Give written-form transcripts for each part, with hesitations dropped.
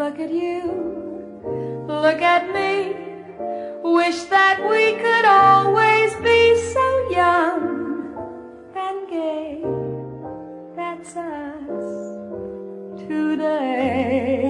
Look at you, look at me. Wish that we could always be so young and gay. That's us today.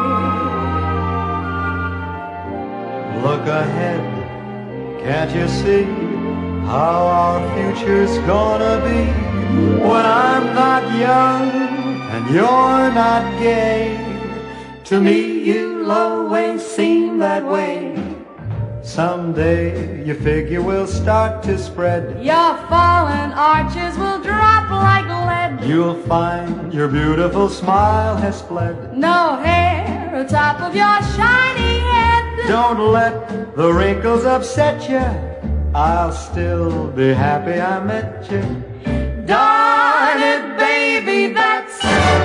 Look ahead, can't you see how our future's gonna be? When I'm not young and you're not gay, to me you'll always seem that way. Someday your figure will start to spread. Your fallen arches will drop like lead. You'll find your beautiful smile has fled. No hair atop of your shiny head. Don't let the wrinkles upset you. I'll still be happy I met you. Darn it, baby, that's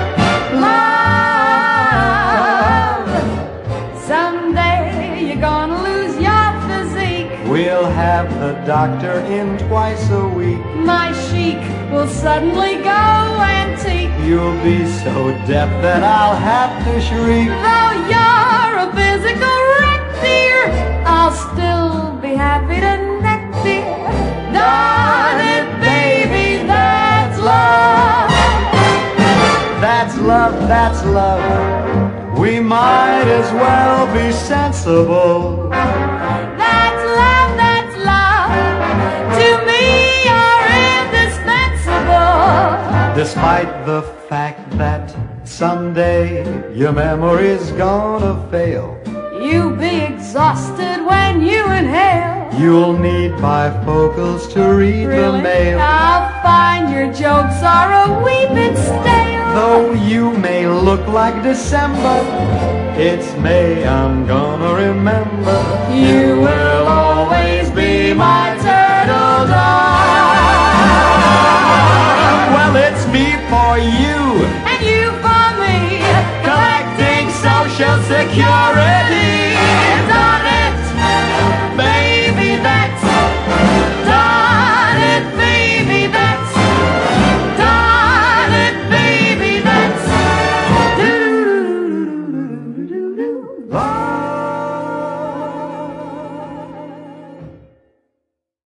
love. Someday you're gonna lose your physique. We'll have the doctor in twice a week. My chic will suddenly go antique. You'll be so deaf that I'll have to shriek. Though you're a physical wreck, dear, I'll still be happy to neck, dear. Darn it, baby, that's love. That's love, that's love. We might as well be sensible. That's love, that's love. To me, you're indispensable. Despite the fact that someday your memory's gonna fail. You'll be exhausted when you inhale. You'll need bifocals to read the mail. I'll find your jokes are a wee bit stale. Though you may look like December, it's May I'm gonna remember. You will always be my turtle dove.